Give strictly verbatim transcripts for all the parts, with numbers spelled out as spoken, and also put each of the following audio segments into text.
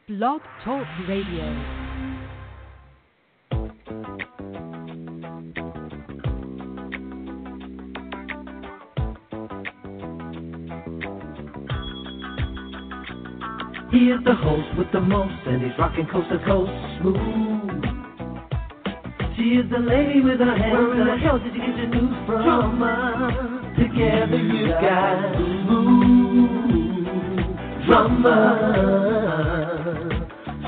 Blog Talk Radio. He is the host with the most, and he's rocking coast to coast smooth. She is the lady with her hands. Where in the hell did you get your news from? Drama. Together you got smooth drama.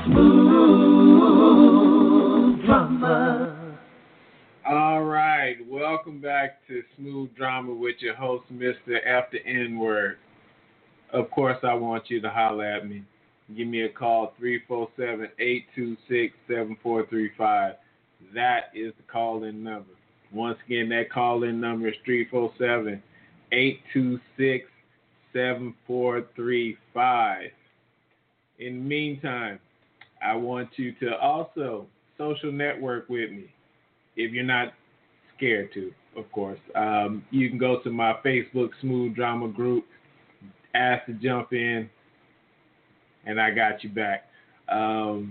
Smooth drama. All right, welcome back to Smooth Drama with your host, Mister F the N-Word. Of course, I want you to holler at me. Give me a call, three four seven, eight two six, seven four three five. That is the call-in number. Once again, that call-in number is three four seven, eight two six, seven four three five. In the meantime, I want you to also social network with me, if you're not scared to, of course. Um, you can go to my Facebook Smooth Drama group, ask to jump in, and I got you back. Um,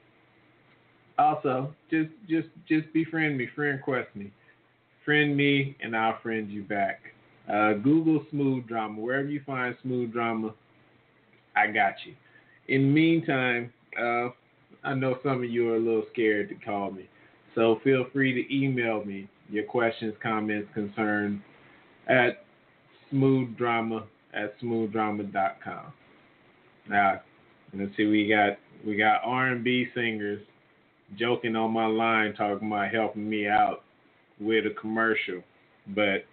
also, just just just befriend me, friend request me. Friend me, and I'll friend you back. Uh, Google Smooth Drama. Wherever you find Smooth Drama, I got you. In the meantime, uh, I know some of you are a little scared to call me, so feel free to email me your questions, comments, concerns at smoothdrama at smoothdrama dot com. Now, let's see, we got we got R and B singers joking on my line, talking about helping me out with a commercial, but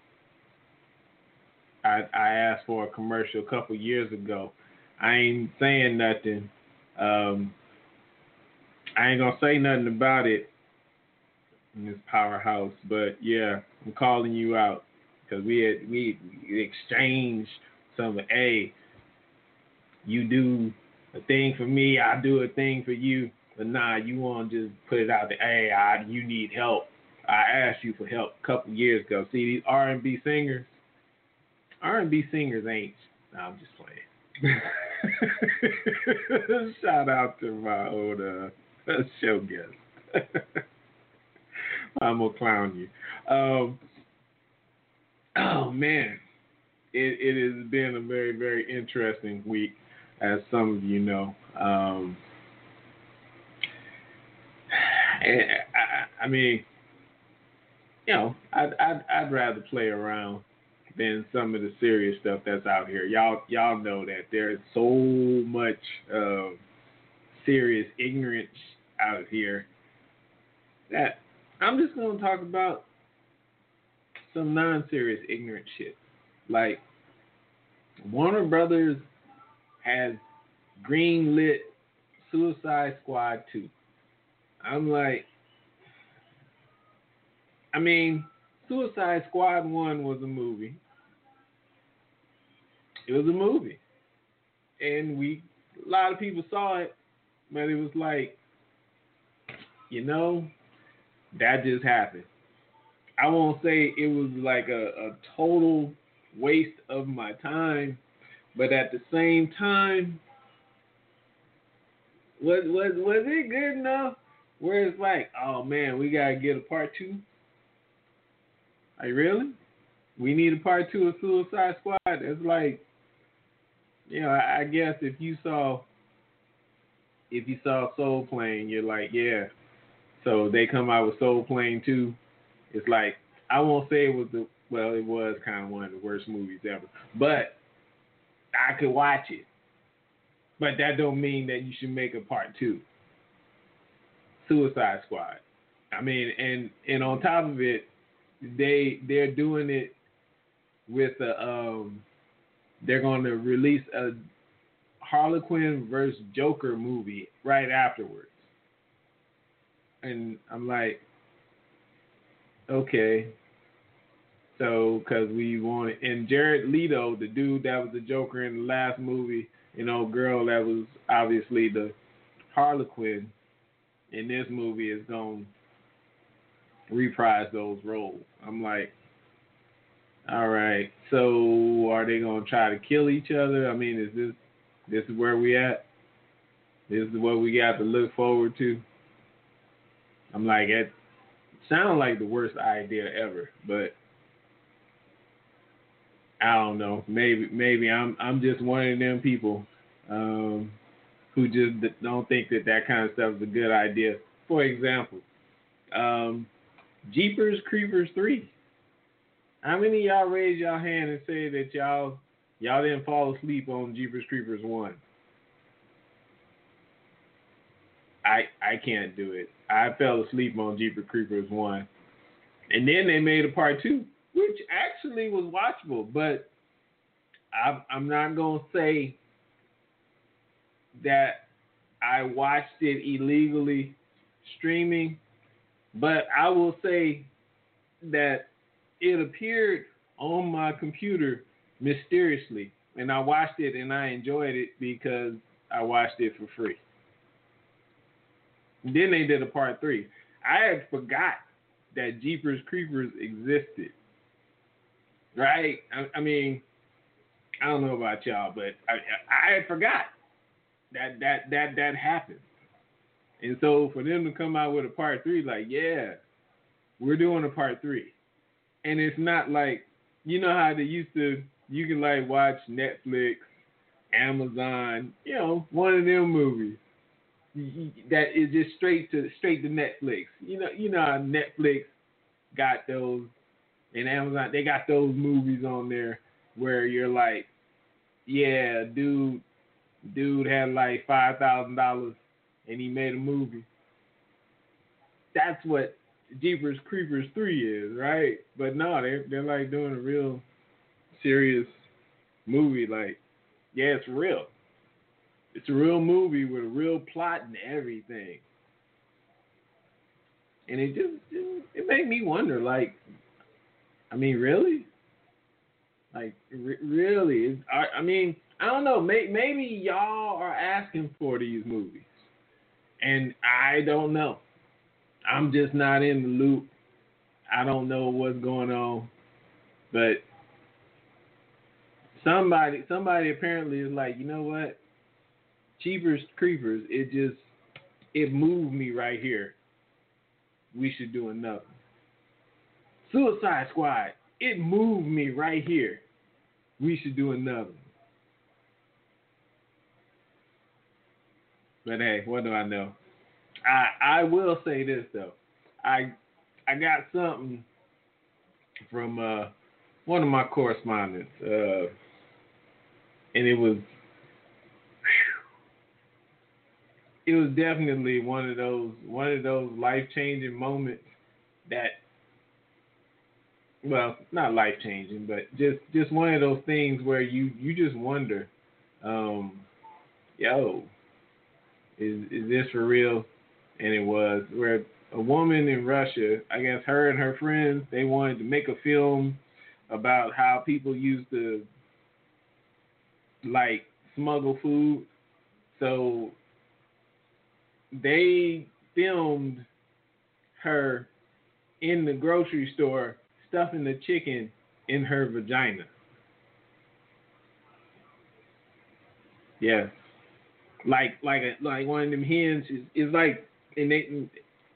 I, I asked for a commercial a couple years ago. I ain't saying nothing. Um, I ain't gonna say nothing about it in this powerhouse, but yeah, I'm calling you out because we had we exchanged some. Hey, you do a thing for me, I do a thing for you. But nah, you want to just put it out there. Hey, I, you need help. I asked you for help a couple years ago. See, these R and B singers, R and B singers ain't. Nah, I'm just playing. Shout out to my old uh, show guest. I'm gonna clown you. Um, oh man, it, it has been a very, very interesting week, as some of you know. Um, and I, I mean, you know, I'd, I'd I'd rather play around than some of the serious stuff that's out here. Y'all y'all know that there's so much uh, serious ignorance out here that I'm just gonna talk about some non-serious ignorant shit. Like, Warner Brothers has greenlit Suicide Squad two. I'm like, I mean, Suicide Squad one was a movie. It was a movie. And we, a lot of people saw it, but it was like, you know, that just happened. I won't say it was like a, a total waste of my time, but at the same time, was was was it good enough where it's like, oh man, we gotta get a part two? Like, really? We need a part two of Suicide Squad? It's like, you know, I, I guess if you saw if you saw Soul Plane, you're like, yeah. So they come out with Soul Plane two. It's like, I won't say it was the well, it was kind of one of the worst movies ever, but I could watch it. But that don't mean that you should make a part two. Suicide Squad. I mean, and and on top of it, they they're doing it with a um they're going to release a Harlequin versus Joker movie right afterwards. And I'm like, okay. So, because we wanted, and Jared Leto, the dude that was the Joker in the last movie, you know, girl that was obviously the Harlequin in this movie is going to reprise those roles. I'm like, all right, so are they going to try to kill each other? I mean, is this this is where we at? This is what we got to look forward to. I'm like, it sounds like the worst idea ever, but I don't know. Maybe maybe I'm I'm just one of them people um, who just don't think that that kind of stuff is a good idea. For example, um, Jeepers Creepers three. How many of y'all raise y'all hand and say that y'all y'all didn't fall asleep on Jeepers Creepers one? I I can't do it. I fell asleep on Jeepers Creepers one. And then they made a part two, which actually was watchable, but I'm, I'm not going to say that I watched it illegally streaming, but I will say that it appeared on my computer mysteriously, and I watched it and I enjoyed it because I watched it for free. Then they did a part three. I had forgot that Jeepers Creepers existed. Right? I, I mean, I don't know about y'all, but I, I had forgot that that that that happened. And so for them to come out with a part three, like, yeah, we're doing a part three. And it's not like, you know how they used to, you can like watch Netflix, Amazon, you know, one of them movies that is just straight to straight to Netflix. You know, you know how Netflix got those, and Amazon, they got those movies on there where you're like, yeah, dude, dude had like five thousand dollars and he made a movie. That's what Jeepers Creepers three is, right? But no, they're they're like doing a real serious movie. Like, yeah, it's real. It's a real movie with a real plot and everything. And it just, it, it made me wonder, like, I mean, really? Like, re- really? I, I mean, I don't know. May, maybe y'all are asking for these movies. And I don't know. I'm just not in the loop. I don't know what's going on. But somebody, somebody apparently is like, you know what? Jeepers Creepers, it just, it moved me right here. We should do another. Suicide Squad, it moved me right here. We should do another. But hey, what do I know? I I will say this though. I I got something from uh, one of my correspondents, uh, and it was it was definitely one of those one of those life-changing moments that, well, not life-changing, but just, just one of those things where you, you just wonder, um, yo, is is this for real? And it was, where a woman in Russia, I guess her and her friends, they wanted to make a film about how people used to, like, smuggle food. So they filmed her in the grocery store stuffing the chicken in her vagina. Yes. Like like a, like one of them hens is, is like, and they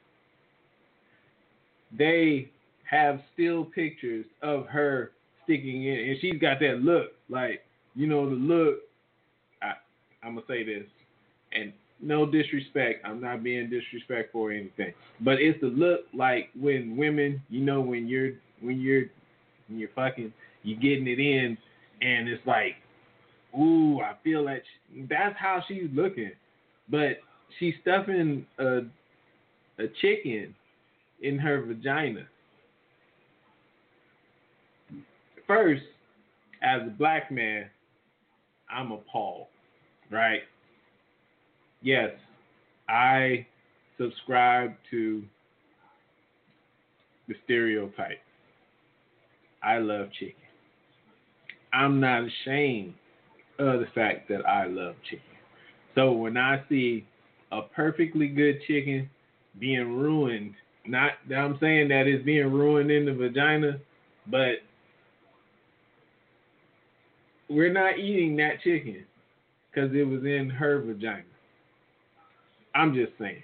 they have still pictures of her sticking in, and she's got that look, like, you know, the look. I, I'm gonna say this, and no disrespect, I'm not being disrespectful or anything, but it's the look like when women, you know, when you're when you're when you're fucking, you're getting it in, and it's like, ooh, I feel like she, that's how she's looking, but she's stuffing a a chicken in her vagina. First, as a black man, I'm appalled, right? Yes, I subscribe to the stereotype. I love chicken. I'm not ashamed of the fact that I love chicken. So when I see a perfectly good chicken being ruined, not that I'm saying that it's being ruined in the vagina, but we're not eating that chicken because it was in her vagina. I'm just saying.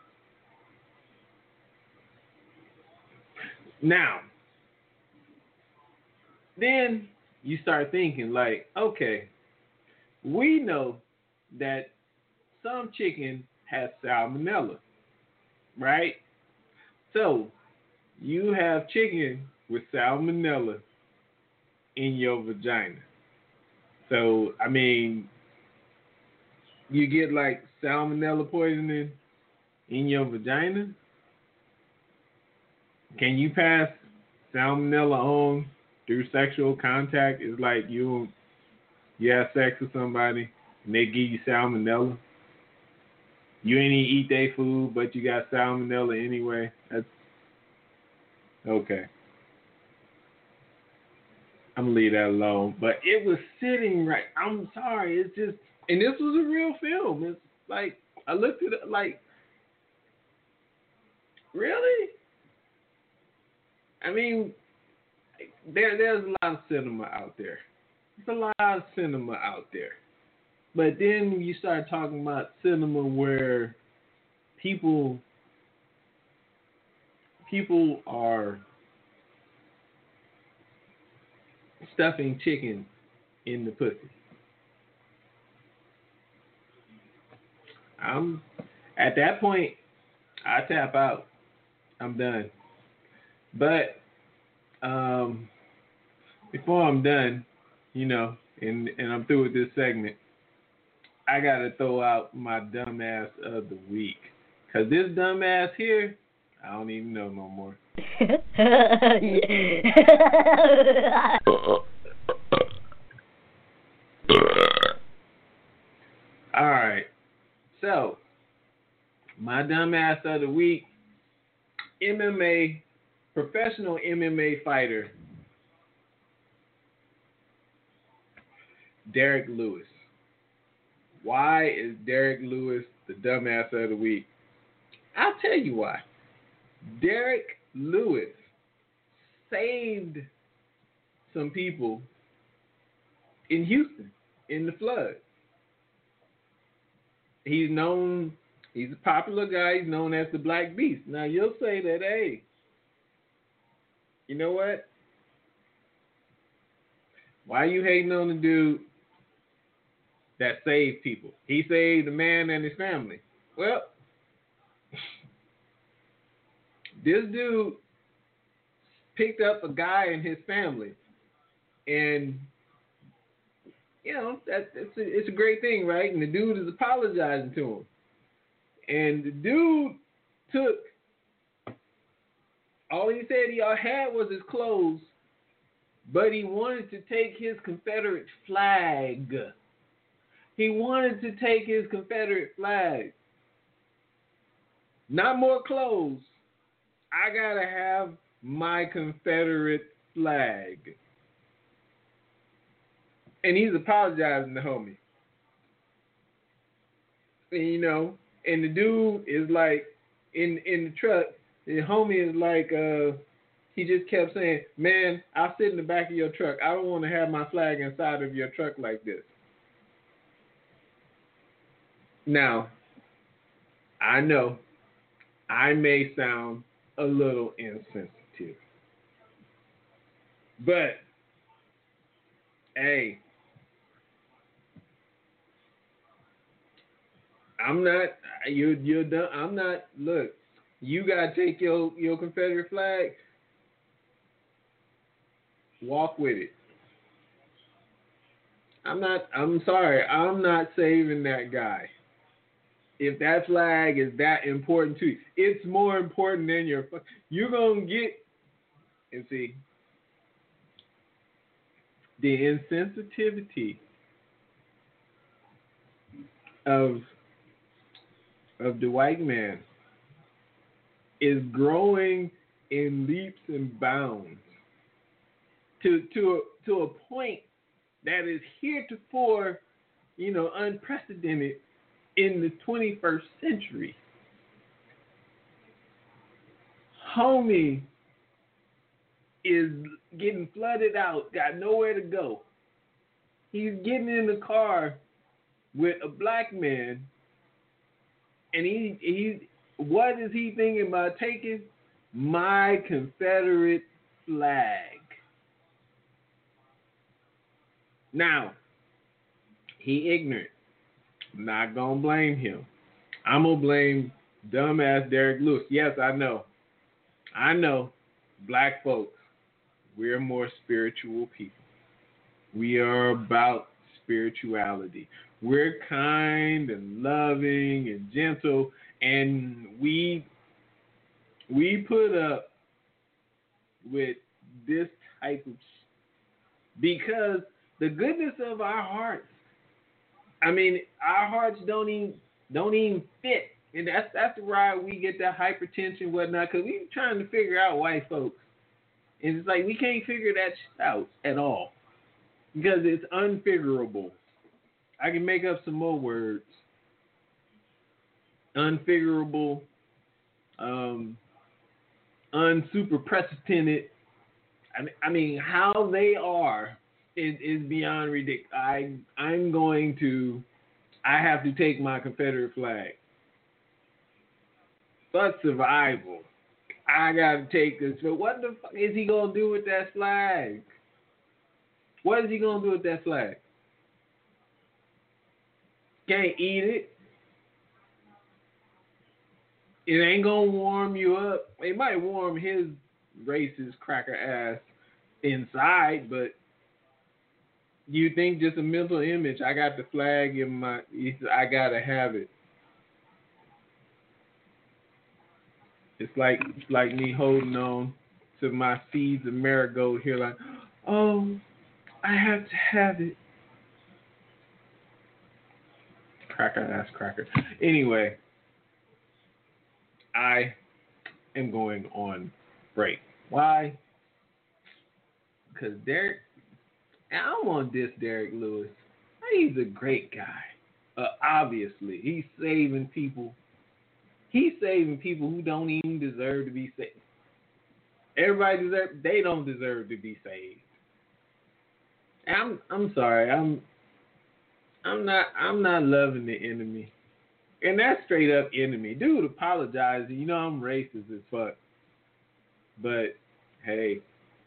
Now, then you start thinking like, okay, we know that some chicken has salmonella, right? So you have chicken with salmonella in your vagina. So, I mean, you get like salmonella poisoning in your vagina. Can you pass salmonella on through sexual contact? It's like you you have sex with somebody and they give you salmonella. You ain't even eat their food, but you got salmonella anyway. That's okay. I'm gonna leave that alone. But it was sitting right. I'm sorry. It's just, and this was a real film. It's like I looked at it like, really? I mean, there there's a lot of cinema out there. There's a lot of cinema out there. But then you start talking about cinema where people people are stuffing chicken in the pussy. I'm at that point, I tap out. I'm done. But um, before I'm done, you know, and, and I'm through with this segment, I got to throw out my dumbass of the week. Because this dumbass here, I don't even know no more. All right. So, my dumbass of the week, M M A, professional M M A fighter, Derek Lewis. Why is Derek Lewis the dumbass of the week? I'll tell you why. Derek Lewis saved some people in Houston in the flood. He's known, he's a popular guy. He's known as the Black Beast. Now, you'll say that, hey, you know what? Why are you hating on the dude that saved people? He saved a man and his family. Well, this dude picked up a guy and his family, and you know that it's a, it's a great thing, right? And the dude is apologizing to him, and the dude took all he said he had was his clothes, but he wanted to take his Confederate flag. He wanted to take his Confederate flag. Not more clothes. I gotta have my Confederate flag. And he's apologizing to homie. And, you know, and the dude is like, in, in the truck, the homie is like, uh, he just kept saying, man, I'll sit in the back of your truck. I don't want to have my flag inside of your truck like this. Now, I know I may sound a little insensitive, but hey, I'm not. You you're done. I'm not. Look, you gotta take your your Confederate flag. Walk with it. I'm not. I'm sorry. I'm not saving that guy. If that flag is that important to you, it's more important than your. You're gonna get, and see, the insensitivity of of the white man is growing in leaps and bounds to to a, to a point that is heretofore, you know, unprecedented in the twenty-first century. Homie is getting flooded out, got nowhere to go. He's getting in the car with a black man And he he what is he thinking about taking? My Confederate flag. Now, he ignorant. I'm not gonna blame him. I'm gonna blame dumbass Derek Lewis. Yes, I know. I know. Black folks, we're more spiritual people. We are about spirituality. We're kind and loving and gentle, and we we put up with this type of sh- because the goodness of our hearts. I mean, our hearts don't even don't even fit, and that's that's why we get that hypertension, whatnot. Because we trying to figure out white folks, and it's like we can't figure that shit out at all because it's unfigurable. I can make up some more words. Unfigurable, um, unsuperprecedented. I mean, I mean, how they are is, is beyond ridiculous. I I'm going to, I have to take my Confederate flag. But survival, I gotta take this. But what the fuck is he gonna do with that flag? What is he gonna do with that flag? Can't eat it. It ain't gonna warm you up. It might warm his racist cracker ass inside, but you think just a mental image? I got the flag in my. I gotta have it. It's like it's like me holding on to my seeds of marigold here, like, oh, I have to have it. Cracker ass cracker. Anyway, I am going on break. Why? Because Derek, I don't want to diss Derek Lewis. He's a great guy. Uh, obviously, he's saving people. He's saving people who don't even deserve to be saved. Everybody deserve. They don't deserve to be saved. I'm. I'm sorry. I'm. I'm not. I'm not loving the enemy, and that's straight up enemy. Dude, apologizing. You know I'm racist as fuck. But hey,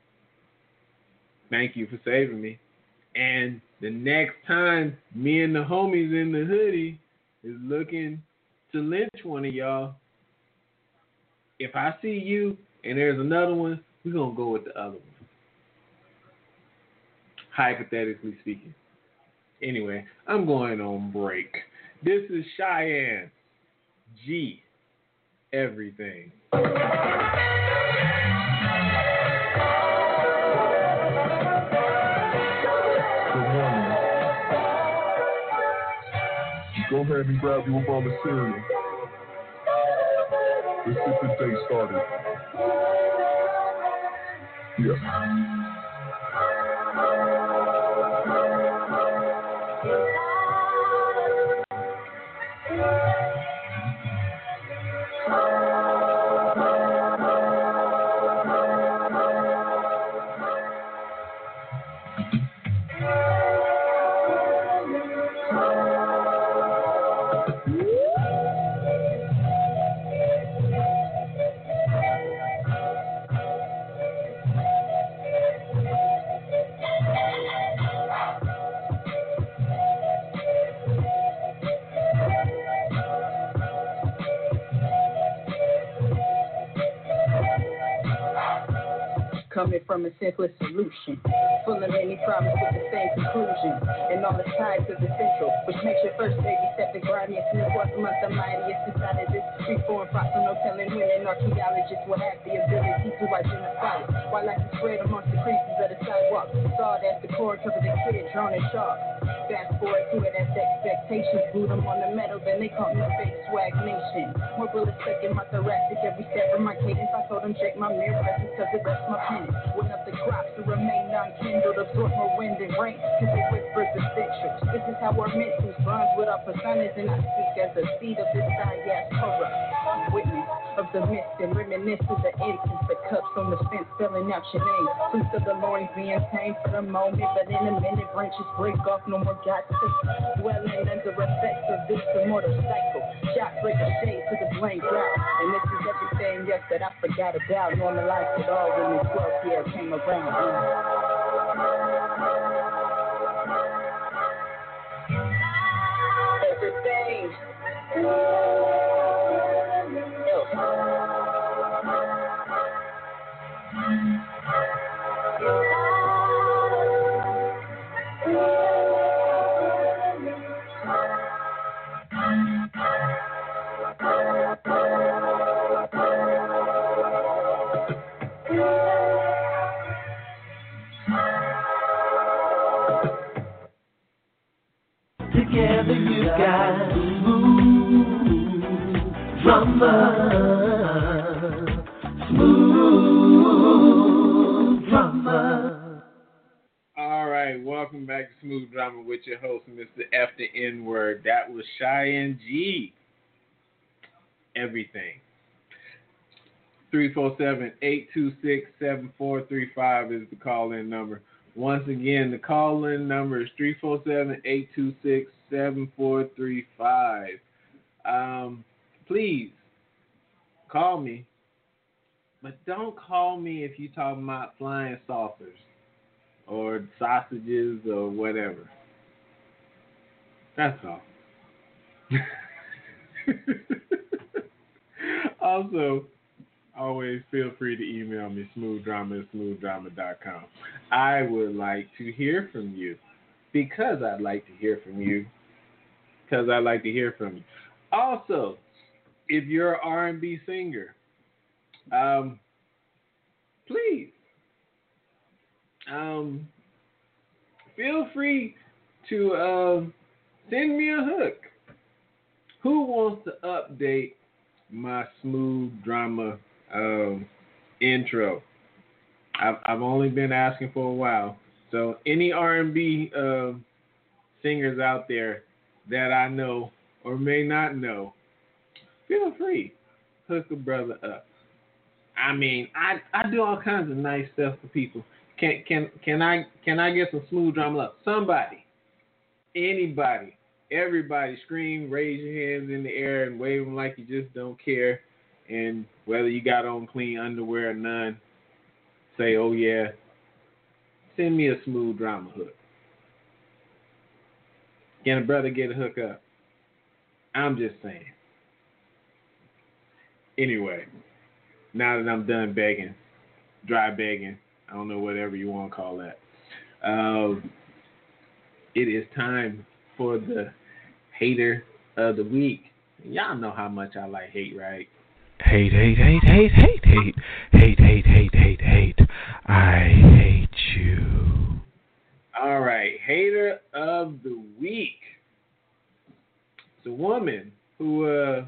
thank you for saving me. And the next time me and the homies in the hoodie is looking to lynch one of y'all, if I see you and there's another one, we're going to go with the other one. Hypothetically speaking. Anyway, I'm going on break. This is Cheyenne G. Everything. Good morning. Go ahead and grab you a bowl of cereal. Let's get the day started. Yeah. Coming from a simplest solution, full of many problems with the same conclusion, and all the sides of the central, which makes your first baby step the grimiest and the fourth month the mightiest inside of this reform process. No telling when an archaeologist will have the ability to identify it, while I can spread amongst the creases of the sidewalk. Sawed as the cord cover the kid, drawn in sharp. Fast forward to it as expectations, glue them on the metal, then they call me fake swag nation. More bullets stuck in my thoracic every step of my cadence. I told them check my mirror presence cause it rests my pen. When up the crops to remain non-kindled, absorb more wind and rain, cause it whispers essentials. This is how our mentals bonds with our personas, and I speak as a seed of this diaspora. Witness of the mist and reminisce of the instance, the cups on the fence spelling out your name. Fruits of the loins being tame for the moment, but in a minute branches break off, no more got to dwelling under effects of this immortal cycle. Shot break a shade to the blank out, and this is everything else that I forgot about. Normalized it all when this twelve year came around. Everything. Together you got smooth drama, smooth drama. All right, welcome back to Smooth Drama with your host, Mister F the N Word. That was Cheyenne G. Everything. three four seven, eight two six, seven four three five is the call-in number. Once again, the call-in number is three four seven, eight two six, seven four three five. Um, please call me, but don't call me if you're talking about flying saucers or sausages or whatever. That's all. Also, always feel free to email me, smoothdrama at smoothdrama dot com. I would like to hear from you because I'd like to hear from you because I'd like to hear from you. Also, if you're an R and B singer, um, please um, feel free to uh, send me a hook. Who wants to update my Smooth Drama um, intro? I've, I've only been asking for a while. So any R and B uh, singers out there that I know or may not know, feel free, hook a brother up. I mean, I, I do all kinds of nice stuff for people. Can can can I can I get some Smooth Drama love? Somebody, anybody, everybody, scream, raise your hands in the air, and wave them like you just don't care. And whether you got on clean underwear or none, say, oh yeah, send me a Smooth Drama hook. Can a brother get a hook up? I'm just saying. Anyway, now that I'm done begging, dry begging, I don't know, whatever you want to call that, uh, it is time for the hater of the week. Y'all know how much I like hate, right? Hate, hate, hate, hate, hate, hate, hate, hate, hate, hate, hate. I hate you. All right, hater of the week. It's a woman who, uh,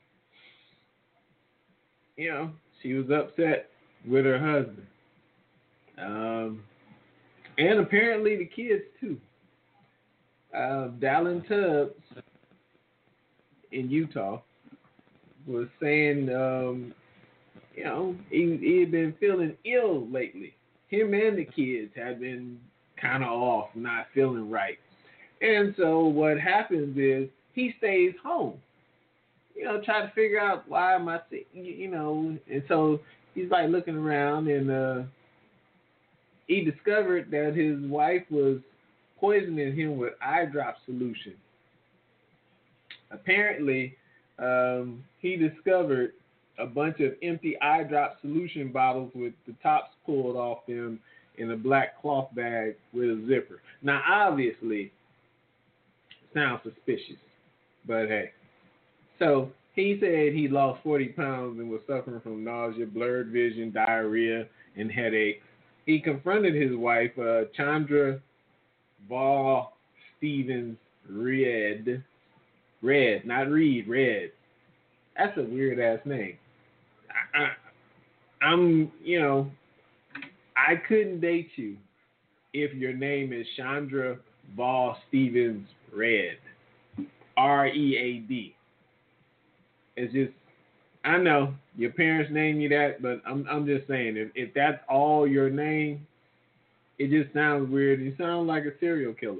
you know, she was upset with her husband. Um, and apparently the kids, too. Uh, Dallin Tubbs in Utah was saying, um, you know, he, he had been feeling ill lately. Him and the kids had been kind of off, not feeling right. And so what happens is he stays home. You know, try to figure out why am I sick, you know. And so he's like looking around, and uh, he discovered that his wife was poisoning him with eye drop solution. Apparently, um, he discovered a bunch of empty eye drop solution bottles with the tops pulled off them in a black cloth bag with a zipper. Now, obviously, it sounds suspicious, but hey. So he said he lost forty pounds and was suffering from nausea, blurred vision, diarrhea, and headaches. He confronted his wife, uh, Chandra Val Stevens Red. Red, not Reed, Red. That's a weird ass name. I, I, I'm, you know, I couldn't date you if your name is Chandra Val Stevens Red. R E A D. It's just, I know your parents named you that, but I'm I'm just saying, if, if that's all your name, It just sounds weird. You sound like a serial killer.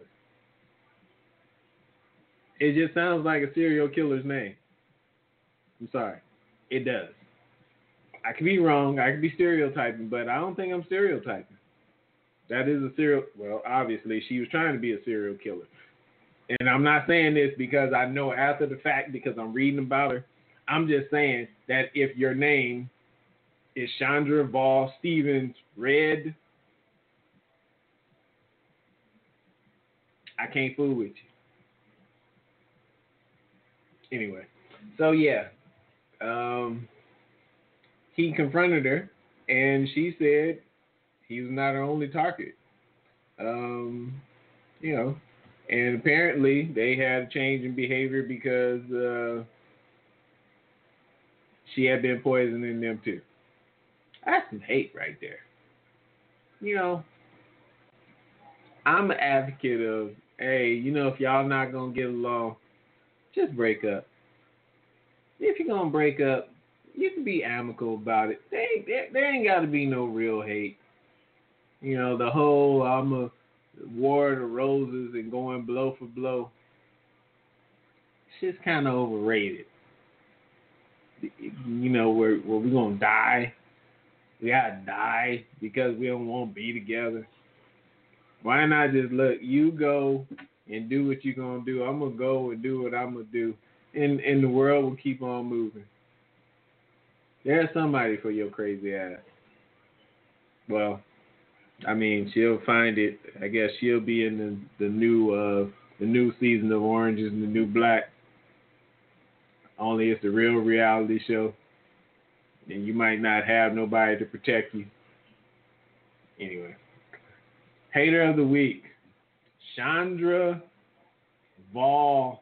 It just sounds like a serial killer's name. I'm sorry. It does. I could be wrong. I could be stereotyping, but I don't think I'm stereotyping. That is a serial... Well, obviously, she was trying to be a serial killer. And I'm not saying this because I know after the fact, because I'm reading about her. I'm just saying that if your name is Chandra Vaughn Stevens Red, I can't fool with you. Anyway, so yeah, um, he confronted her, and she said he was not her only target. Um, you know, and apparently they had a change in behavior because uh, she had been poisoning them too. That's some hate right there. You know, I'm an advocate of, hey, you know, if y'all not going to get along, just break up. If you're going to break up, you can be amicable about it. There ain't, there, there ain't got to be no real hate. You know, the whole I'm a war of the roses and going blow for blow, shit's kind of overrated. You know, where, where we going to die. We got to die because we don't want to be together. Why not just look, you go and do what you're going to do. I'm going to go and do what I'm going to do. And, and the world will keep on moving. There's somebody for your crazy ass. Well, I mean, she'll find it. I guess she'll be in the, the new uh, the new season of Orange is the New Black. Only it's a real reality show. And you might not have nobody to protect you. Anyway. Hater of the week. Chandra Vaughn.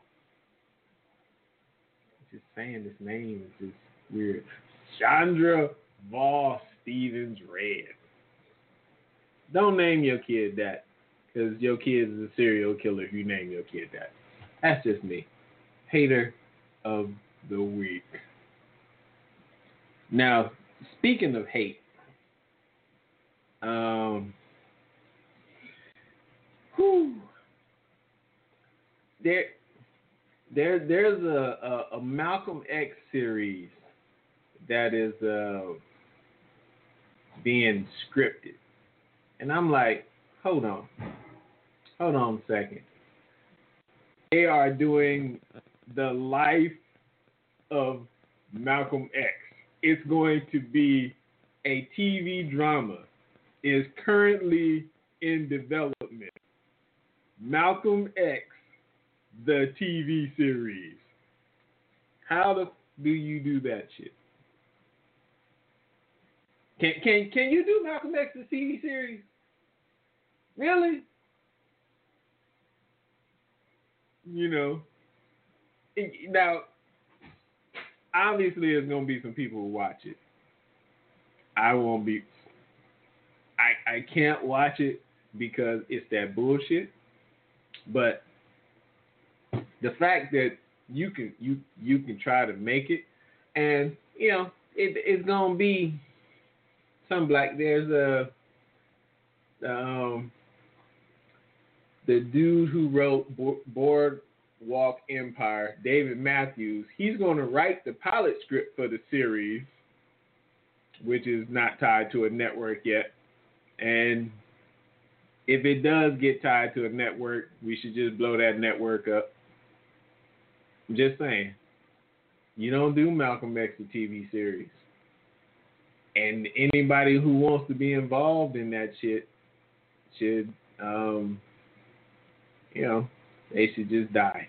Just saying this name is just weird. Chandra Vaughn Stevens Red. Don't name your kid that, because your kid is a serial killer if you name your kid that. That's just me. Hater of the week. Now, speaking of hate, um, whew, there, there, there's a, a, a Malcolm X series that is uh, being scripted. And I'm like, hold on. Hold on a second. They are doing the life of Malcolm X. It's going to be a T V drama. Is currently in development. Malcolm X, the T V series. How the do you do that shit? Can can can you do Malcolm X, the T V series? Really? You know. Now, obviously, there's gonna be some people who watch it. I won't be. I I can't watch it because it's that bullshit. But the fact that you can you you can try to make it, and you know it it's gonna be some black. There's a um the dude who wrote Boardwalk Empire, David Matthews. He's going to write the pilot script for the series, which is not tied to a network yet. And if it does get tied to a network, we should just blow that network up. I'm just saying. You don't do Malcolm X, the T V series. And anybody who wants to be involved in that shit should, um, you know, they should just die.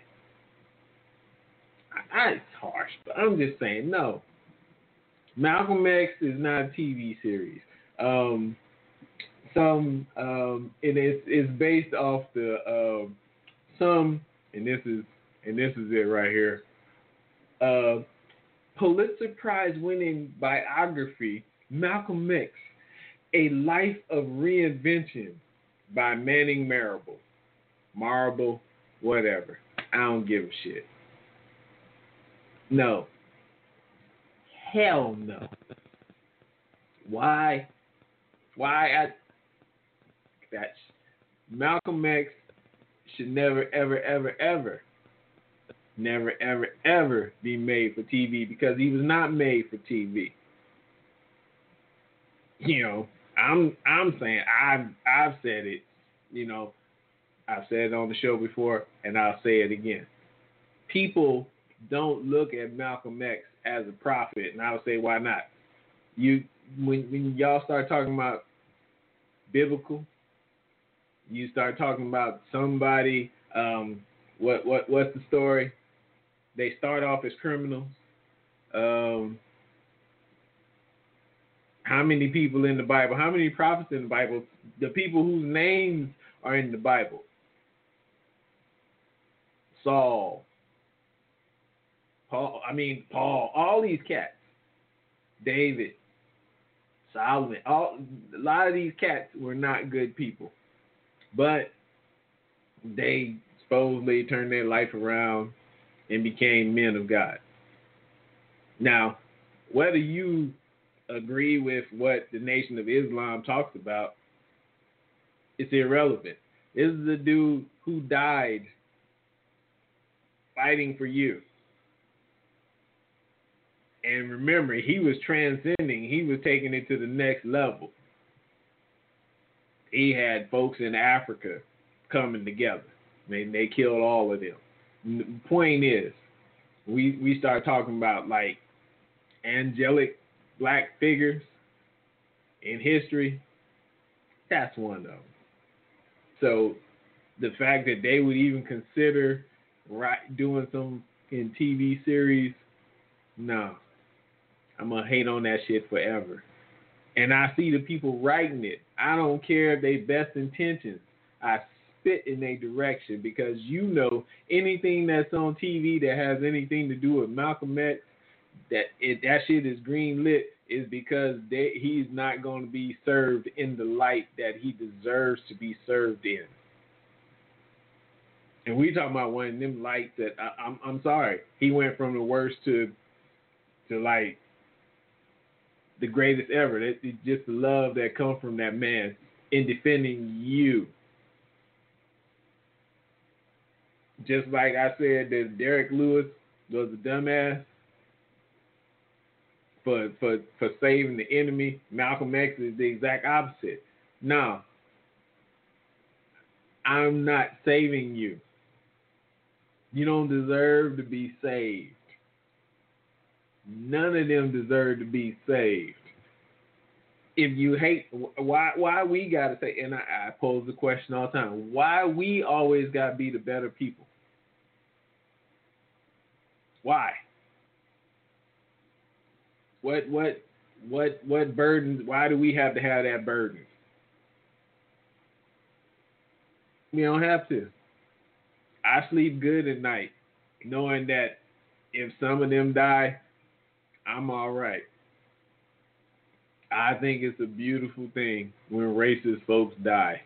I, I, it's harsh, but I'm just saying, no. Malcolm X is not a T V series. Um, some, um, and it's, it's based off the, uh, some, and this is, and this is it right here, uh, Pulitzer Prize winning biography, Malcolm X, A Life of Reinvention by Manning Marable. Marble, whatever. I don't give a shit. No. Hell no. Why? Why? I, that Malcolm X should never, ever, ever, ever, never, ever, ever be made for T V because he was not made for T V. You know, I'm I'm saying I've I've said it. You know, I've said it on the show before, and I'll say it again. People don't look at Malcolm X as a prophet, and I'll say why not. You when when y'all start talking about biblical, you start talking about somebody. Um, what what what's the story? They start off as criminals. Um, how many people in the Bible? How many prophets in the Bible? The people whose names are in the Bible. Saul, Paul. I mean Paul. All these cats. David, Solomon. All a lot of these cats were not good people, but they supposedly turned their life around and became men of God. Now, whether you agree with what the Nation of Islam talks about, it's irrelevant. This is a dude who died fighting for you. And remember, he was transcending. He was taking it to the next level. He had folks in Africa coming together. I mean, they killed all of them. The point is, we we start talking about like angelic black figures in history. That's one of them. So the fact that they would even consider right doing some in T V series, no, I'm gonna hate on that shit forever. And I see the people writing it. I don't care if they best intentions. I spit in their direction because you know anything that's on T V that has anything to do with Malcolm X, that it, that shit is green lit is because they, he's not going to be served in the light that he deserves to be served in. And we talking about one of them lights that I, I'm I'm sorry, he went from the worst to to like the greatest ever. It, it's just the love that comes from that man in defending you. Just like I said that Derek Lewis was a dumbass for for for saving the enemy, Malcolm X is the exact opposite. No, I'm not saving you. You don't deserve to be saved. None of them deserve to be saved. If you hate, why why we gotta say, and I, I pose the question all the time, why we always gotta be the better people? Why? What what what what burdens? Why do we have to have that burden? We don't have to. I sleep good at night, knowing that if some of them die, I'm all right. I think it's a beautiful thing when racist folks die.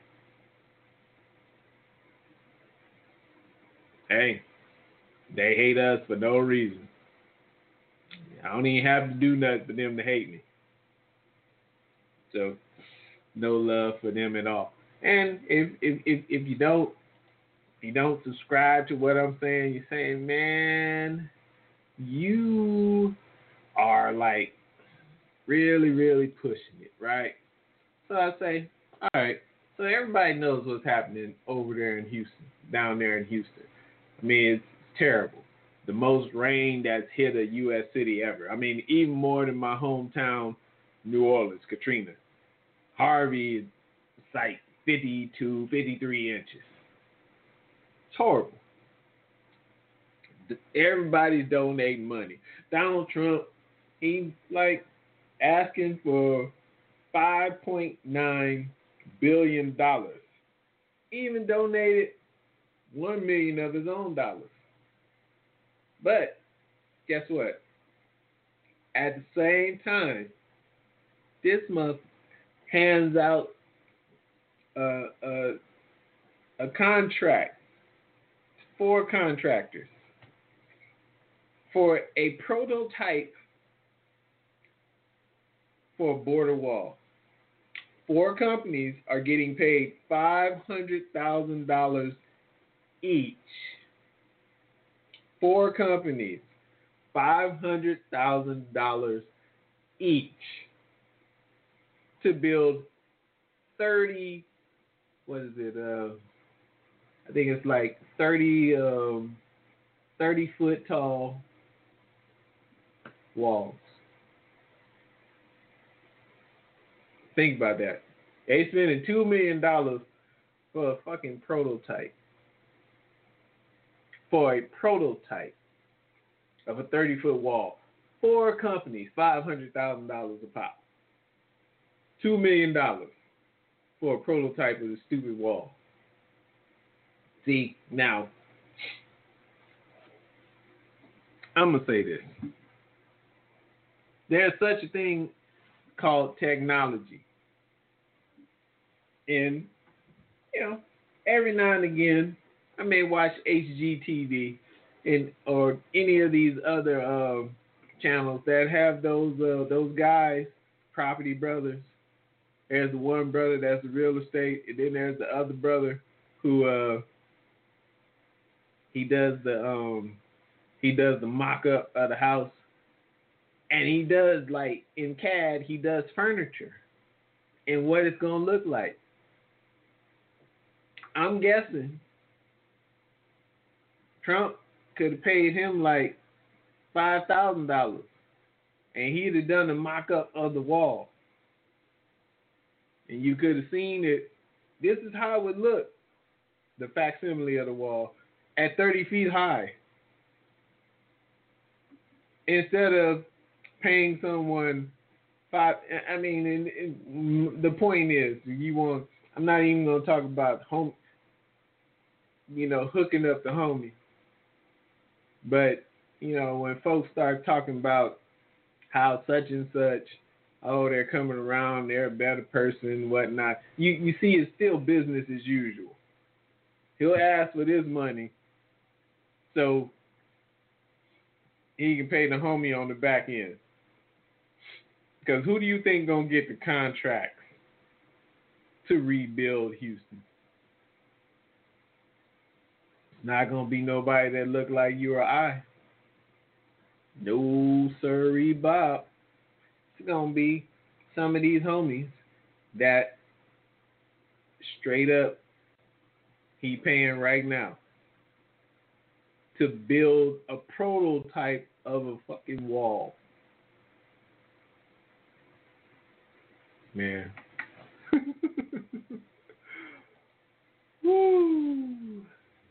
Hey, they hate us for no reason. I don't even have to do nothing for them to hate me. So, no love for them at all. And if if if, if you don't if you don't subscribe to what I'm saying, you're saying, man, you are like really, really pushing it, right? So I say, all right. So everybody knows what's happening over there in Houston, down there in Houston. I mean, it's terrible. The most rain that's hit a U S city ever. I mean, even more than my hometown, New Orleans, Katrina. Harvey is like fifty-two, fifty-three inches. It's horrible. Everybody's donating money. Donald Trump, he's like asking for five point nine billion dollars. He even donated one million dollars of his own dollars. But guess what? At the same time, this month hands out a, a, a contract, for contractors, for a prototype for a border wall. Four companies are getting paid five hundred thousand dollars each. Four companies, five hundred thousand dollars each to build thirty, what is it, uh, I think it's like thirty, um, thirty foot tall walls. Think about that. They spending two million dollars for a fucking prototype. For a prototype of a thirty foot wall. Four companies, five hundred thousand dollars a pop. Two million dollars for a prototype of the stupid wall. See, now, I'm going to say this. There's such a thing called technology. And, you know, every now and again, I may watch H G T V and or any of these other uh, channels that have those uh, those guys, Property Brothers. There's the one brother that's the real estate, and then there's the other brother who uh, he does the um, he does the mock up of the house, and he does like in C A D he does furniture and what it's gonna look like. I'm guessing Trump could have paid him like five thousand dollars, and he'd have done a mock-up of the wall. And you could have seen it. This is how it would look, the facsimile of the wall, at thirty feet high. Instead of paying someone five, I mean, and, and the point is, you want, I'm not even going to talk about home, you know, hooking up the homie. But, you know, when folks start talking about how such and such, oh, they're coming around, they're a better person, whatnot, you, you see it's still business as usual. He'll ask for this money so he can pay the homie on the back end. Because who do you think going to get the contracts to rebuild Houston? Not going to be nobody that look like you or I. No, sirree, Bob. It's going to be some of these homies that straight up he paying right now to build a prototype of a fucking wall. Man. Woo.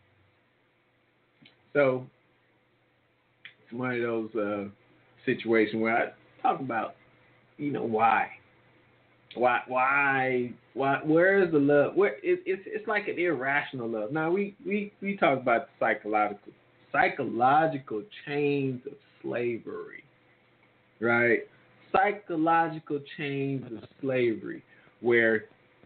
So, it's one of those uh, situations where I talk about, you know, why, why, why, why, where is the love? Where it, it's it's like an irrational love. Now we we we talk about the psychological psychological chains of slavery, right? Psychological chains of slavery, where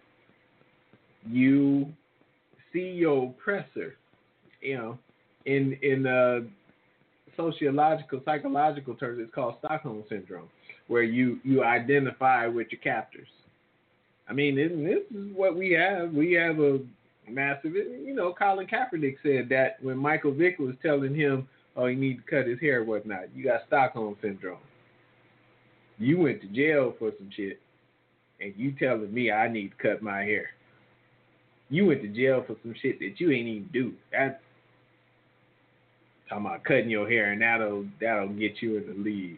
you see your oppressor, you know. In in uh, sociological, psychological terms, it's called Stockholm Syndrome, where you, you identify with your captors. I mean, this, this is what we have. We have a massive, you know, Colin Kaepernick said that when Michael Vick was telling him, oh, he needs to cut his hair and whatnot. You got Stockholm Syndrome. You went to jail for some shit, and you telling me I need to cut my hair. You went to jail for some shit that you ain't even do. That's talking about cutting your hair, and that'll that'll get you in the league.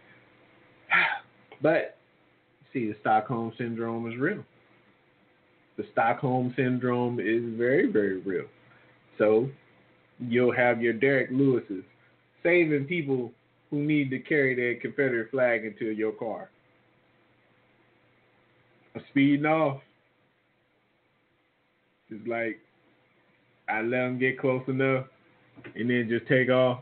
But see, the Stockholm Syndrome is real. The Stockholm Syndrome is very, very real. So you'll have your Derek Lewises saving people who need to carry their Confederate flag into your car. Speeding off. It's like, I let them get close enough and then just take off.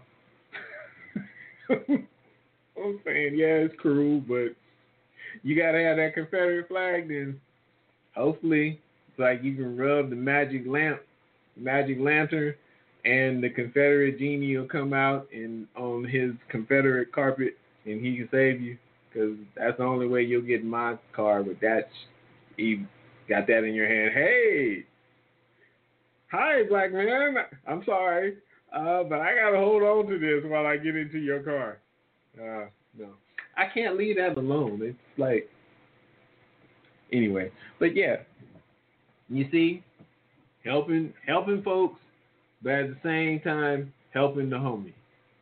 I'm saying, yeah, it's cruel, but you got to have that Confederate flag, then hopefully it's like you can rub the magic lamp, magic lantern, and the Confederate genie will come out and on his Confederate carpet, and he can save you, because that's the only way you'll get in my car. But that's You got that in your hand. Hey, hi, black man. I'm sorry, uh, but I gotta hold on to this while I get into your car. Uh, no, I can't leave that alone. It's like, anyway. But yeah, you see, helping helping folks, but at the same time helping the homie.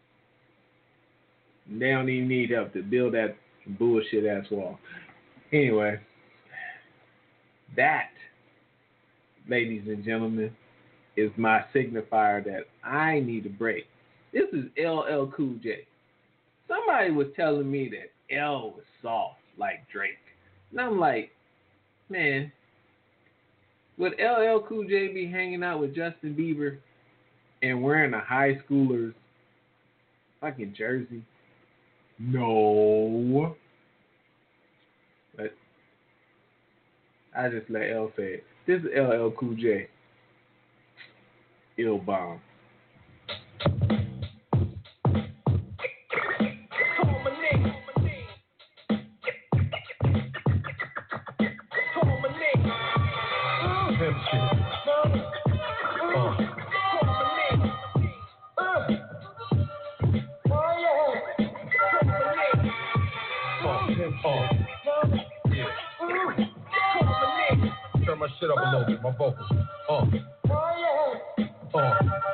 And they don't even need help to build that bullshit ass wall. Anyway, that, ladies and gentlemen, is my signifier that I need a break. This is L L Cool J. Somebody was telling me that L was soft like Drake. And I'm like, man, would L L Cool J be hanging out with Justin Bieber and wearing a high schooler's fucking jersey? No. But I just let L say it. This is L L Cool J. Ill bomb. Turn my shit up a little bit, my vocals. Uh. Uh.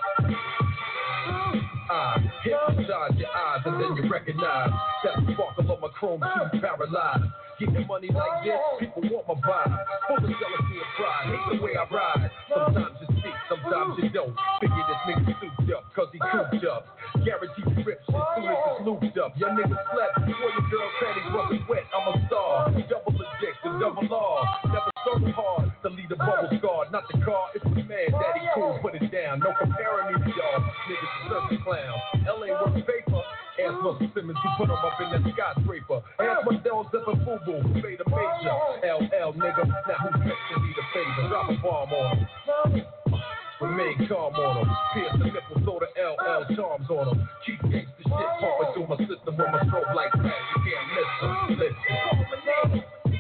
I hypnotize your eyes and then you recognize that sparkle of my chrome too paralyzed. Getting money like this, people want my vibe. Full of jealousy and pride, hate the way I ride. Sometimes you speak, sometimes you don't. Figure this nigga souped up, cause he cooped up. Guaranteed rips as soon as it's looped up. Your niggas slept before your girl panties wasn't wet. I'm a star, double addicted, double law. Never struggle hard to lead a bubble scar. Not the car, it's the man. Daddy cool, put it down. No comparing me to y'all. Niggas deserve a clown. L A worth paper. Ask Russell Simmons who put him up in that skyscraper. Ask my Del Zephyr Boo Boo who made a major. L L nigga, now who's next to need a favor? Drop a bomb on him. Remain calm on him. Pierce the nipple, throw the L L charms on him. Keep gangsta shit pumping through my system with my strobe like flash. You can't miss him. Listen.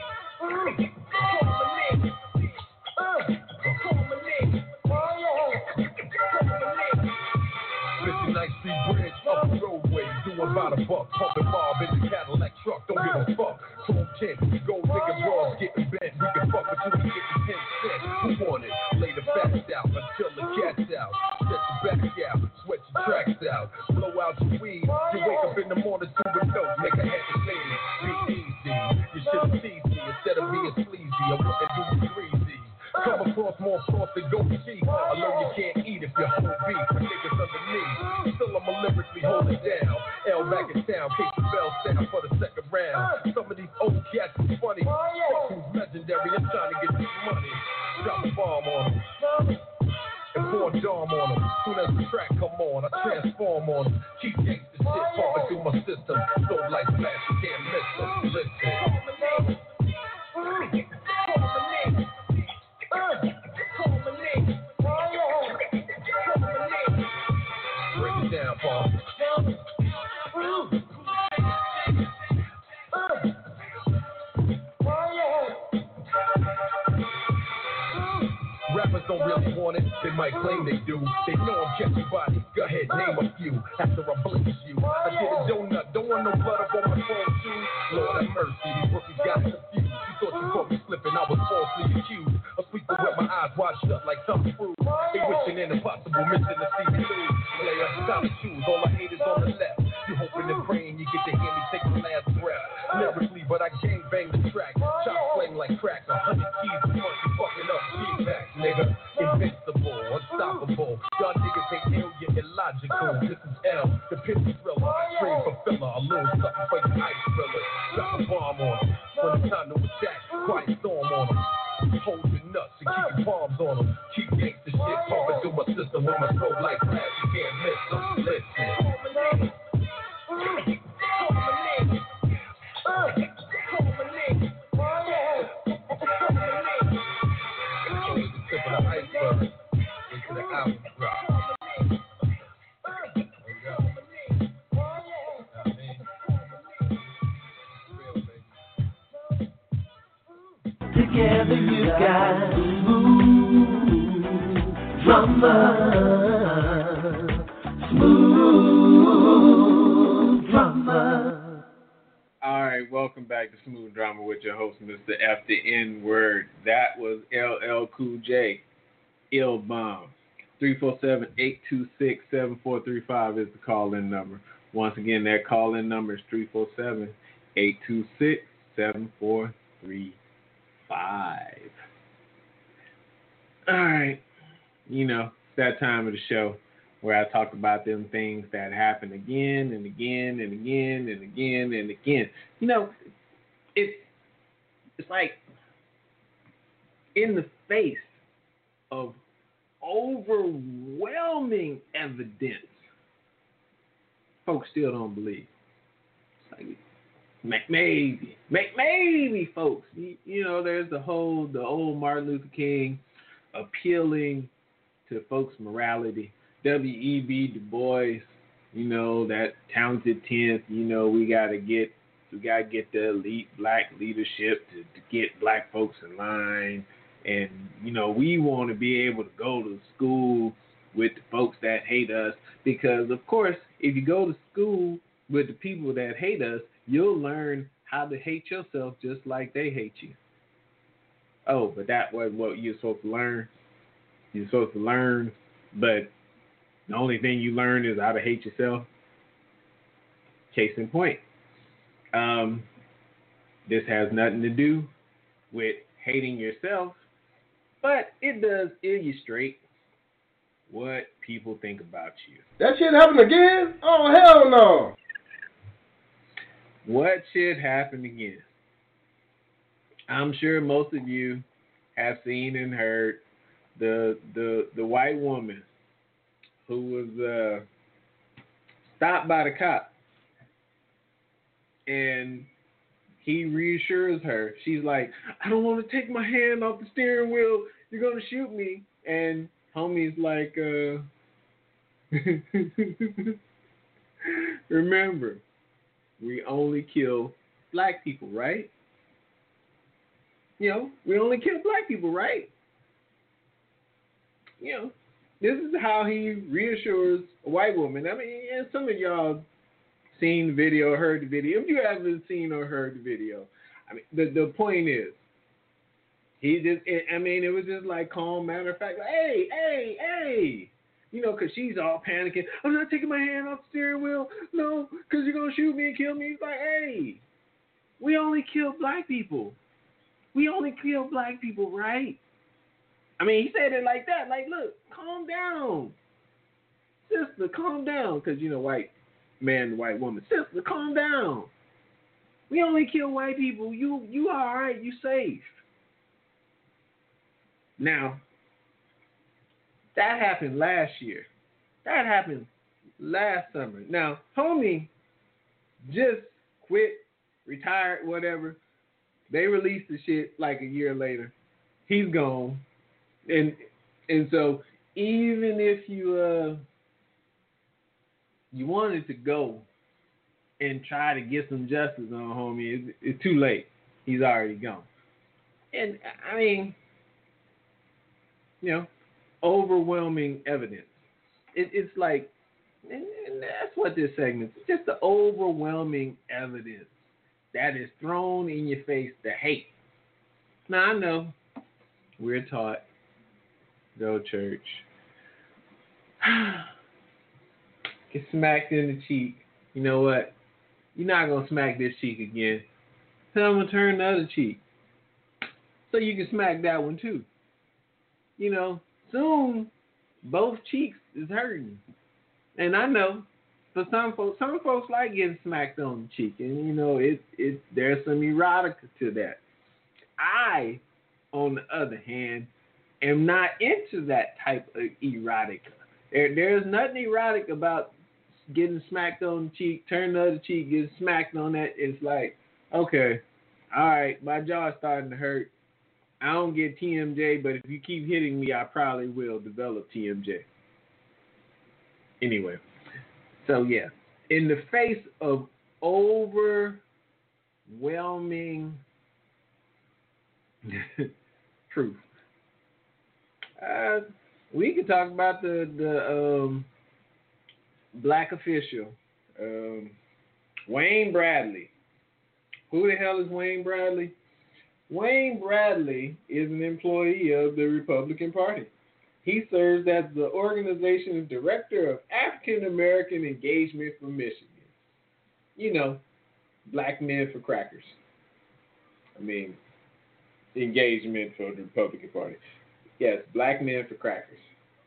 Nice Street Bridge, up the roadway, doing about a buck, pumping mob in the Cadillac truck, don't give a fuck. Chrome tint, gold nigga bras getting bent, we can fuck with you and get the ten cents. Who want it? Lay the facts out until the cat's out. Set your back out, sweat your tracks out, blow out your weed. You wake up in the morning to a note, make a happy lady. Be easy, you should've teased me instead of being sleazy. I wouldn't do the greasy. Come across more sauce than go cheap. I know you can't eat if you're whole beef. The niggas underneath. Still I'ma lyrically hold it down. L back in town, case the bell sound for the second round. Some of these old cats is funny. Fuck who's legendary, I'm trying to get this money. Drop a bomb on them. And pour a dome on them. Soon as the track come on, I transform on them. Keep gangsta shit pumping through my system. So like flash, you can't miss them. Listen. Break it down, Paul. Rappers don't really want it, they might claim they do. They know I'm catching bodies, go ahead, name a few. After I blitz you, I did a donut, don't want no blood up on my phone too. Lord have mercy, these rookies got confused. You thought you caught me slipping, I was falsely accused. A sleeper with my eyes wide shut like Tom Cruise. They wishing an impossible mission to see me lose. Player, time to choose, all I hate is on the left. You hoping and praying you get to hear me take my last breath. Lyrically, but I gang bang the track. Chop flame like crack, a hundred keys to fuck you fucking up. G-Back, nigga. Invincible, unstoppable. Y'all niggas ain't ill, you're illogical. This is L, the pimp thriller. Stream fulfiller, a little something for your ice thriller. Drop a bomb on them. When it's time to attack, quiet storm on them. Hold your nuts and keep your palms on them. Keep gangsta shit pumping through my system with my strobe like flash. You can't miss them. Listen. Together you got smooth drama. Smooth drama. All right, welcome back to Smooth Drama with your host, Mister F the N Word. That was L L Cool J, Ill Bomb. three four seven, eight two six, seven four three five is the call-in number. Once again, that call-in number is three four seven, eight two six, seven four three five. All right, you know, it's that time of the show where I talk about them things that happen again and again and again and again and again. You know, it's it's like in the face of overwhelming evidence, folks still don't believe. It's like maybe, maybe, folks. You, you know, there's the whole the old Martin Luther King appealing to folks' morality. W E B Du Bois, you know, that talented tenth, you know, we gotta get we gotta get the elite black leadership to, to get black folks in line. And, you know, we want to be able to go to school with the folks that hate us because, of course, if you go to school with the people that hate us, you'll learn how to hate yourself just like they hate you. Oh, but that wasn't what you're supposed to learn. You're supposed to learn, but the only thing you learn is how to hate yourself. Case in point. Um, this has nothing to do with hating yourself, but it does illustrate what people think about you. That shit happened again? Oh, hell no. What shit happened again? I'm sure most of you have seen and heard the the the white woman who was uh, stopped by the cop, and he reassures her. She's like, I don't want to take my hand off the steering wheel. You're going to shoot me. And homie's like, uh, remember, we only kill black people, right? You know, we only kill black people, right? You know, this is how he reassures a white woman. I mean, and some of y'all seen the video or heard the video. If you haven't seen or heard the video, I mean, the, the point is, he just, it, I mean, it was just like calm, matter of fact, like, hey, hey, hey. You know, because she's all panicking. I'm not taking my hand off the steering wheel. No, because you're going to shoot me and kill me. He's like, hey, we only kill black people. We only kill black people, right? I mean, he said it like that. Like, look, calm down. Sister, calm down. Because, you know, white man, white woman. Sister, calm down. We only kill white people. You you all right. You safe. Now, that happened last year. That happened last summer. Now, homie just quit, retired, whatever. They released the shit like a year later. He's gone. And and so even if you uh you wanted to go and try to get some justice on homie, it's, it's too late. He's already gone. And I mean, you know, overwhelming evidence. It, it's like, and, and that's what this segment is. Just the overwhelming evidence that is thrown in your face, the hate. Now, I know we're taught, go church, get smacked in the cheek. You know what? You're not going to smack this cheek again. So I'm going to turn the other cheek. So you can smack that one too. You know, soon both cheeks is hurting. And I know for some folks, some folks like getting smacked on the cheek. And, you know, it, it, there's some erotica to that. I, on the other hand, am not into that type of erotica. There, there's nothing erotic about getting smacked on the cheek, turn the other cheek, getting smacked on that. It's like, okay, all right, my jaw's starting to hurt. I don't get T M J, but if you keep hitting me, I probably will develop T M J. Anyway, so yeah, in the face of overwhelming Truth. Uh, we can talk about the the um, black official, um, Wayne Bradley. Who the hell is Wayne Bradley? Wayne Bradley is an employee of the Republican Party. He serves as the organization's director of African American engagement for Michigan. You know, black men for crackers. I mean, engagement for the Republican Party. Yes, black men for crackers.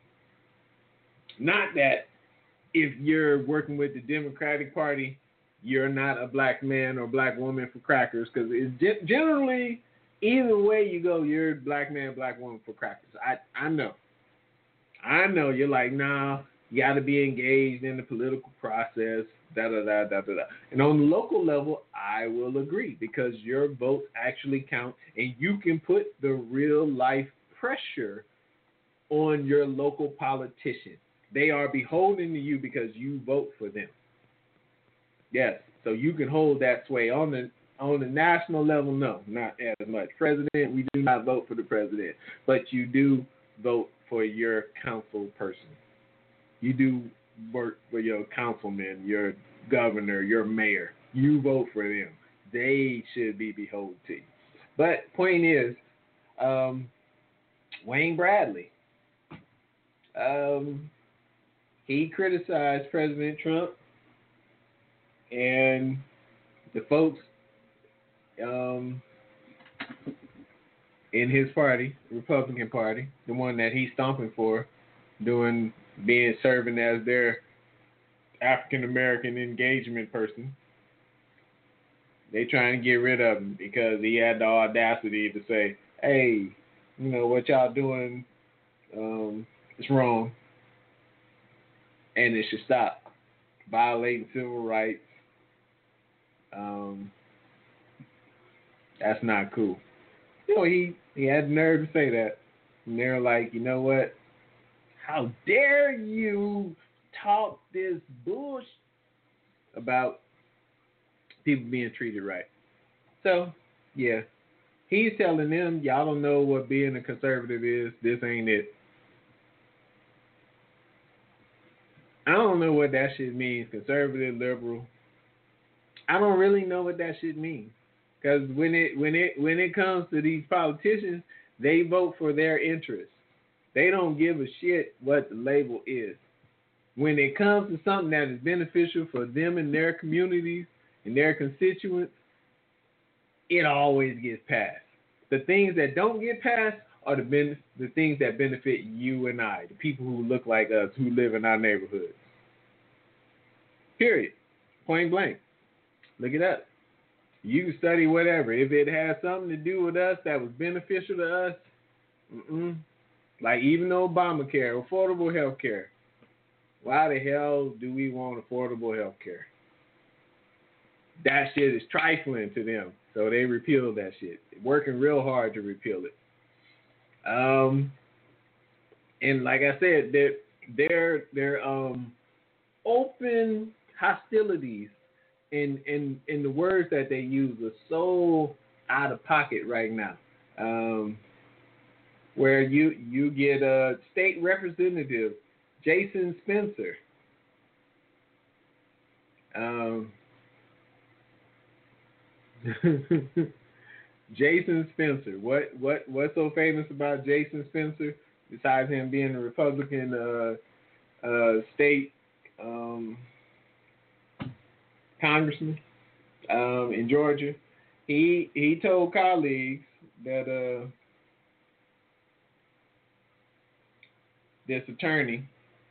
Not that if you're working with the Democratic Party, you're not a black man or black woman for crackers, because it's generally, either way you go, you're a black man, black woman for crackers. I, I know. I know you're like, nah, you got to be engaged in the political process, da da da da da da. And on the local level, I will agree, because your votes actually count, and you can put the real life pressure on your local politicians. They are beholden to you because you vote for them. Yes, so you can hold that sway on the on the national level. No, not as much. President, we do not vote for the president, but you do vote for your council person. You do work for your councilman, your governor, your mayor. You vote for them. They should be beholden to you. But point is, um, Wayne Bradley, um, he criticized President Trump and the folks um, in his party, Republican Party, the one that he's stomping for, doing being serving as their African American engagement person. They trying to get rid of him because he had the audacity to say, "Hey, you know what y'all doing? Um, it's wrong, and it should stop. Violating civil rights. Um, that's not cool." You know, he, he had the nerve to say that. And they're like, you know what? How dare you talk this bullshit about people being treated right? So, yeah. He's telling them, y'all don't know what being a conservative is. This ain't it. I don't know what that shit means. Conservative, liberal. I don't really know what that shit means. Because when it when it when it comes to these politicians, they vote for their interests. They don't give a shit what the label is. When it comes to something that is beneficial for them and their communities and their constituents, it always gets passed. The things that don't get passed are the ben- the things that benefit you and I, the people who look like us, who live in our neighborhoods. Period. Point blank. Look it up. You can study whatever. If it has something to do with us that was beneficial to us, mm-mm. Like even Obamacare, affordable health care. Why the hell do we want affordable health care? That shit is trifling to them, so they repealed that shit. Working real hard to repeal it. Um, and like I said, their their their um open hostilities in in in the words that they use are so out of pocket right now. Um, where you you get a state representative, Jason Spencer. Um, Jason Spencer. What what what's so famous about Jason Spencer besides him being a Republican uh, uh, state um, congressman um, in Georgia? He he told colleagues that uh, this attorney,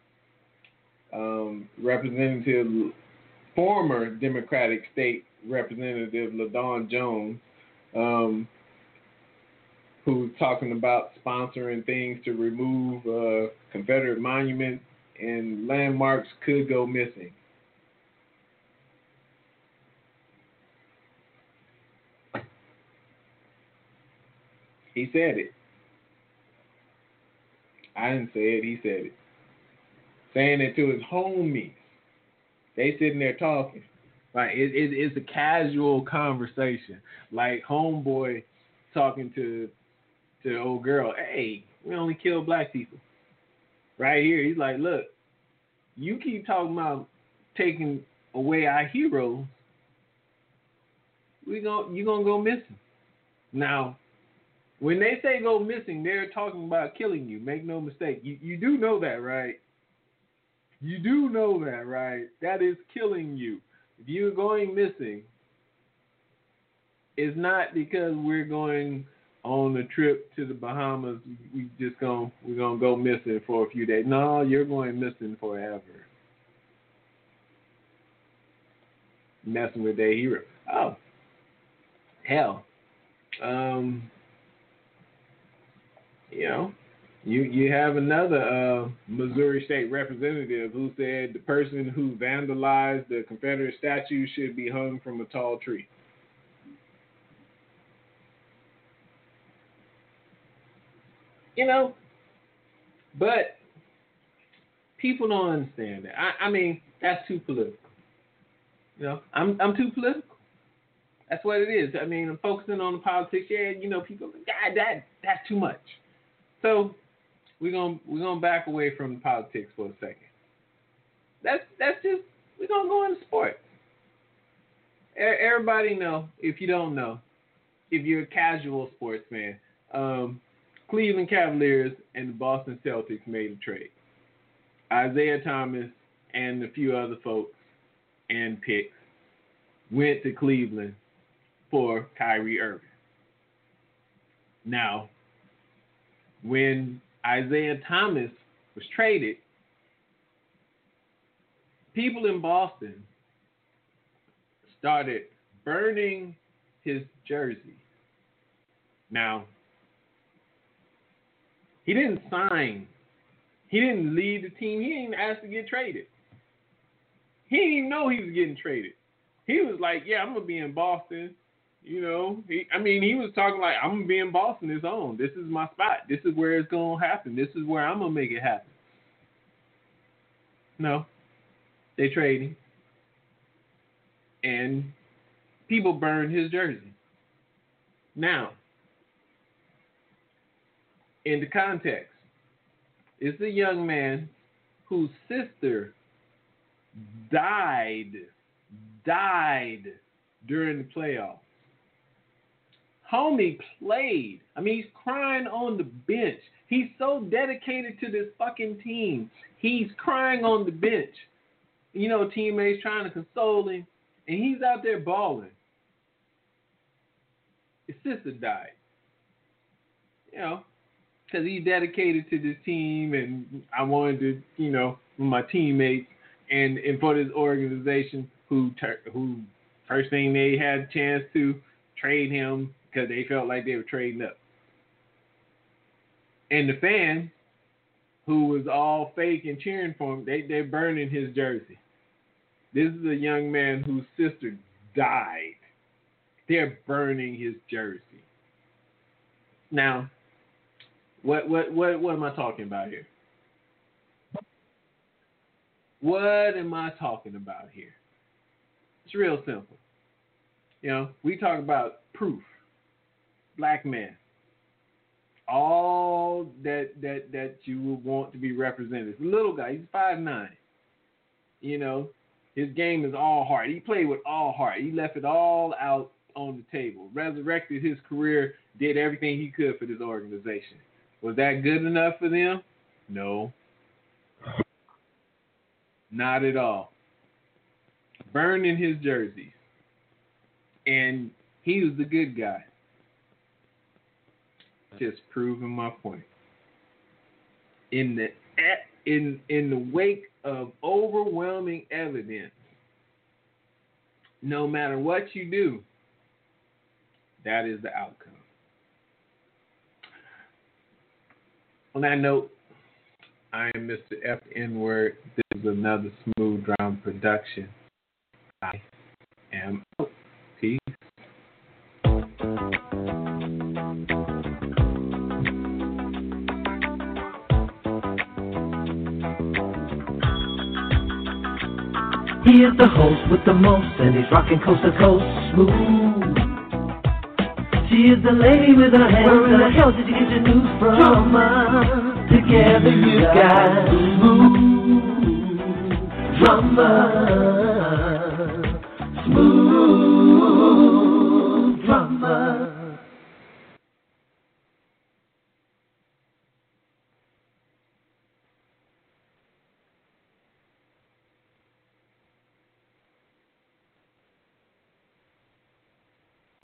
um, Representative, former Democratic State Representative LaDawn Jones, um, who's talking about sponsoring things to remove uh, Confederate monuments and landmarks, could go missing. He said it. I didn't say it, he said it. Saying it to his homies. They sitting there talking. Like it, it, it's a casual conversation. Like homeboy talking to to the old girl, hey, we only kill black people. Right here, he's like, look, you keep talking about taking away our heroes, we gon' you gonna go missing. Now, when they say go missing, they're talking about killing you. Make no mistake. You you do know that, right? You do know that, right? That is killing you. If you're going missing, it's not because we're going on a trip to the Bahamas. We just gonna we're gonna go missing for a few days. No, you're going missing forever. Messing with their hero. Oh, hell. Um, you know, you you have another uh, Missouri State representative who said the person who vandalized the Confederate statue should be hung from a tall tree. You know, but people don't understand that. I, I mean, that's too political. You know, I'm I'm too political. That's what it is. I mean, I'm focusing on the politics. Yeah, you know, people, God, that that's too much. So we're gonna we're gonna back away from the politics for a second. That's that's just we're gonna go into sports. Everybody know, if you don't know, if you're a casual sports fan, um, Cleveland Cavaliers and the Boston Celtics made a trade. Isaiah Thomas and a few other folks and picks went to Cleveland for Kyrie Irving. Now, when Isaiah Thomas was traded, people in Boston started burning his jersey. Now, he didn't sign. He didn't lead the team. He didn't ask to get traded. He didn't even know he was getting traded. He was like, yeah, I'm going to be in Boston. You know, he, I mean, he was talking like, I'm going to be in Boston his own. This is my spot. This is where it's going to happen. This is where I'm going to make it happen. No. They trade him. And people burned his jersey. Now, in the context, it's a young man whose sister died, died during the playoffs. Homie played. I mean, he's crying on the bench. He's so dedicated to this fucking team. He's crying on the bench. You know, teammates trying to console him, and he's out there balling. His sister died. You know, because he's dedicated to this team, and I wanted to, you know, my teammates and, and for this organization who ter- who first thing they had a chance to trade him because they felt like they were trading up. And the fans who was all fake and cheering for him, they, they're burning his jersey. This is a young man whose sister died. They're burning his jersey. Now, what what what what am I talking about here? What am I talking about here? It's real simple. You know, we talk about proof. Black man. All that that that you would want to be represented. It's a little guy, he's five nine. You know, his game is all heart. He played with all heart. He left it all out on the table. Resurrected his career, did everything he could for this organization. Was that good enough for them? No. Not at all. Burning his jerseys. And he was the good guy. Just proving my point. In the in in the wake of overwhelming evidence, no matter what you do, that is the outcome. On that note, I am Mister F N-Word. This is another Smooth Drama production. I am out. Peace. He is the host with the most, and he's rocking coast to coast smooth. She is the lady with her hands. Where in the hell did you get your news from? Drama. Together you got smooth drama. Smooth.